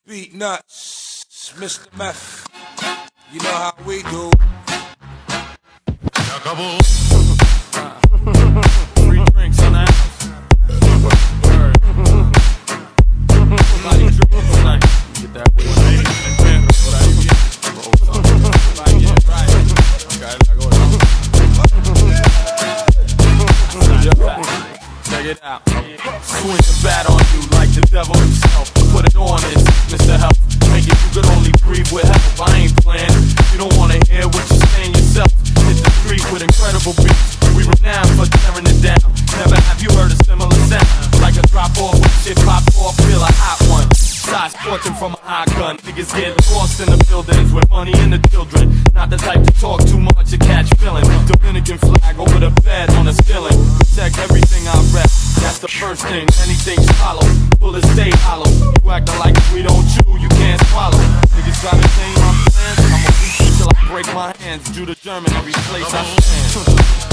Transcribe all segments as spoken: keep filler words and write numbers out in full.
Beat nuts, Mister Meth. You know how we do. Free drinks in the house. Somebody drink tonight. Get that way. Check it out. Swing the bat on you like the devil himself. Put it on it, Mister Help. Make it you could only breathe with help. I ain't playing. You don't wanna hear what you're saying yourself. Hit the street with incredible beats. We renowned for tearing it down. Never have you heard a similar sound. Like a drop off when shit pop off, feel a hot one. Side scorching from a high gun. Niggas get lost in the buildings with money and the children. Not the type to talk too much or catch feelings. Dominican flag over the bed on the ceiling. Protect everything I rep. That's the first thing. Anything's follow. Bullets stay hollow. You acting like if we don't chew, you can't swallow. Niggas try to change my plans. I'ma beat you till I break my hands. Due to German every place I stand.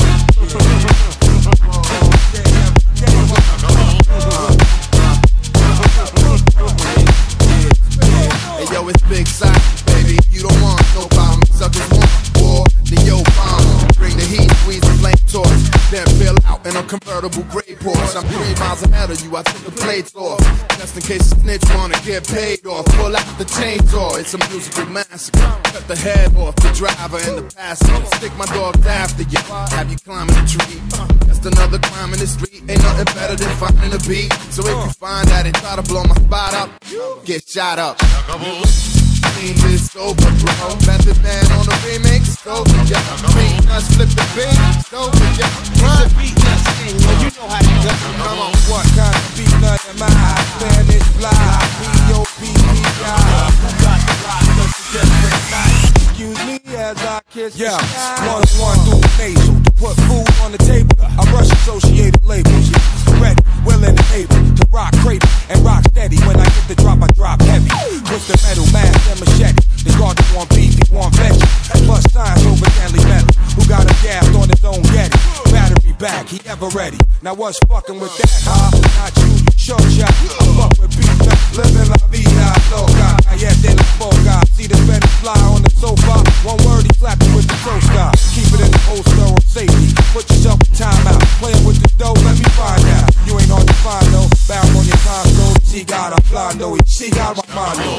Hey yo, it's Big Sock, baby. You don't want no problem. Suckers want war, then yo bomb. Bring the heat, squeeze the flame torch, then fill out in a convertible gray Porsche. I'm three miles ahead of you. I took the plates off, just in case the snitch wanna get paid off. Pull out the chainsaw. It's a musical massacre. Cut the head off the driver and the passenger. Stick my dogs after you. Have you climbing a tree? Just another crime in the street. Ain't nothing better than finding a beat. So if you find that and try to blow my spot up, get shot up. Team is over, bro. Method Man on the remix, over, yeah. Beat nuts, flip the beat, over, yeah. It's a beat nuts thing, well, you know how to do it. Come on, what kind of beat nut am I? Spanish fly, P O P P I. Who got the rock, does it just break night? Excuse me as I kiss yeah. the sky. One one through the nasal, to put food on the table. I rush associated labels, ready, willing and able to rock crazy and rock steady. When I get the drop, I drop heavy. Twist the metal, mask and machete. This guard that want beef, he want veggie. Plus signs over Stanley Metal. Who got him gassed on his own getty. Battery back, he ever ready. Now what's fucking with that, huh? Not you, you short shot. I fuck with beef, living la vida loca. Cayete la boca. See the Spanish fly on the sofa. One word, he slapped you with the pro star. Keep it in the holster of safety. Put yourself in timeout. Playing with the dough, let me find out. You ain't hard to find though. Bound on your console. She got a blondo, she got my mondo.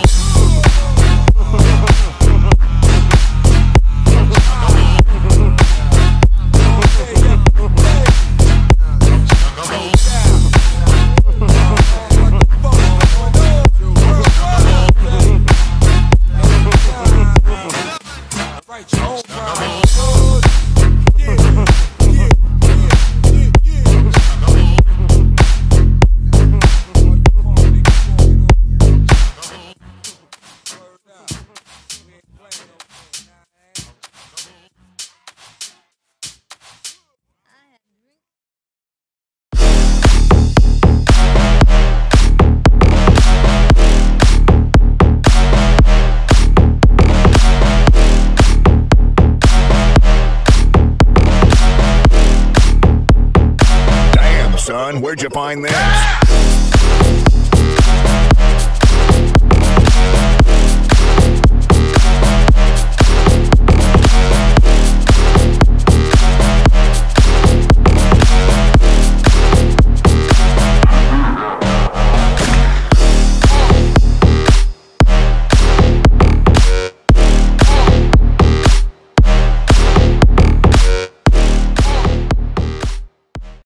Right, your own problem. Where'd you find that?